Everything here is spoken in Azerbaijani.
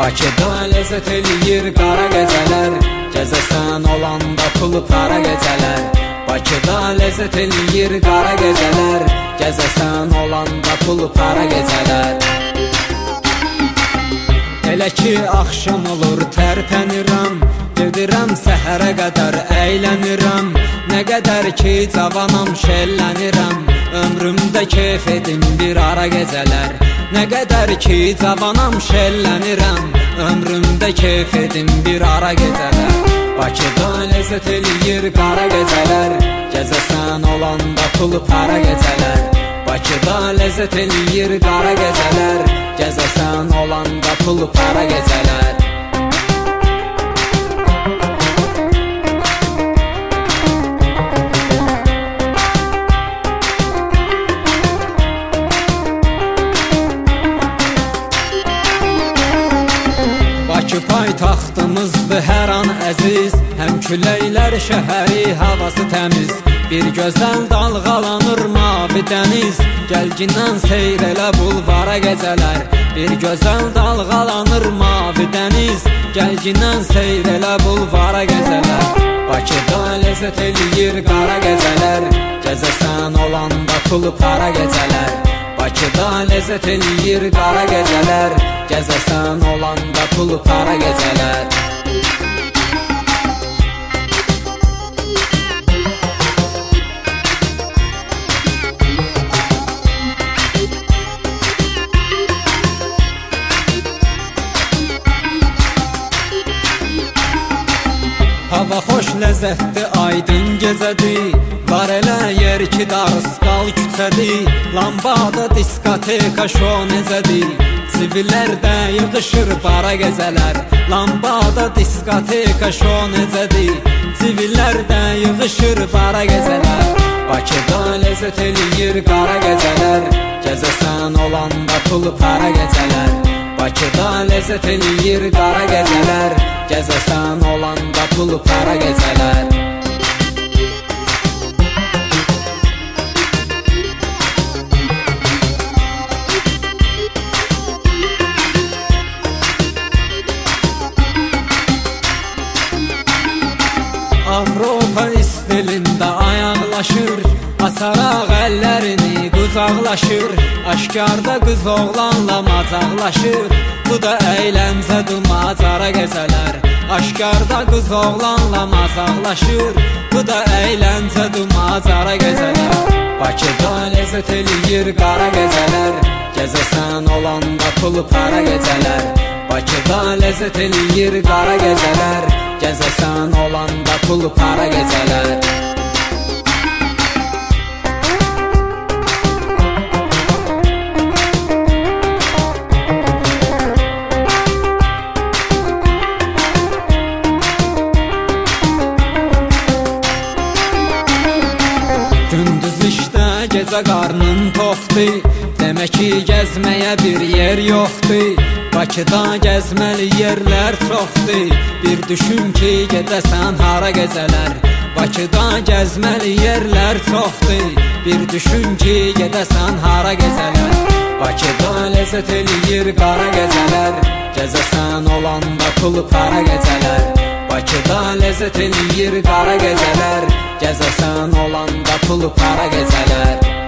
Bakıda ləzzət eləyir qara gecələr, gəzəsən olanda pulu para gecələr. Bakıda ləzzət eləyir qara gecələr, gəzəsən olanda pulu para gecələr. Elə ki axşam olur tərpənirəm, gedirəm səhərə qədər əylənirəm. Nə qədər ki cavanam şəllənirəm, ömrümdə keyf edim bir ara gecələr. Nə qədər ki cavanam şəllənirəm, ömrümdə keyf edim bir ara gecələr. Bakıda ləzzət eləyir qara gecələr, gəzəsən olanda pulu para gecələr. Bakıda ləzzət eləyir qara gecələr, gəzəsən olanda pulu para gecələr. Bakı paytaxtımızdır hər an əziz, həm küləklər şəhəri havası təmiz. Bir gözəl dalğalanır mavi dəniz, gəlgindən seyr elə bulvara gecələr. Bir gözəl dalğalanır mavi dəniz, gəlgindən seyr elə bulvara gecələr. Bakıda ləzzət eləyir qara gecələr, gəzəsən olanda pulu para gecələr. Bakıda ləzzət eləyir qara gecələr, gəzəsən olanda pulu para gecələr. Hava xoş ləzzətdir, aydın gecədir, var elə yer ki darısqal küçədir. Lambada diskoteka şo necədir, sivilər də yığışır bara gecələr. Lambada diskoteka şo necədir, sivilər də yığışır bara gecələr. Bakıda ləzzət eləyir qara gecələr, gəzəsən olanda pulu para gecələr. Bakıda ləzzət eləyir qara gecələr, gəzəsən olanda pulu para gecələr. Avropa istilində ayaqlaşır, açaraq əllərini qucaqlaşır. Aşkarda qız oğlanla macaqlaşır, bu da əyləncədir macara gecələr. Aşkarda qız oğlanla macaqlaşır, bu da əyləncədir macara gecələr. Bakıda ləzzət eləyir qara gecələr, gəzəsən olanda pulu para gecələr. Bakıda ləzzət eləyir qara gecələr, gəzəsən olanda pulu para gecələr. Gündüz işdə, gecə qarnın toxdur, demək ki gəzməyə bir yer yoxdur. Bakıda gəzməli yerlər çoxdur, bir düşün ki gedəsən hara gecələr. Bakıda gəzməli yerlər çoxdur, bir düşün ki gedəsən hara gecələr. Bakıda ləzzət eləyir qara gecələr, gəzəsən olanda pulu para gecələr. Bakıda ləzzət eləyir qara gecələr, gəzəsən olanda pulu para gecələr.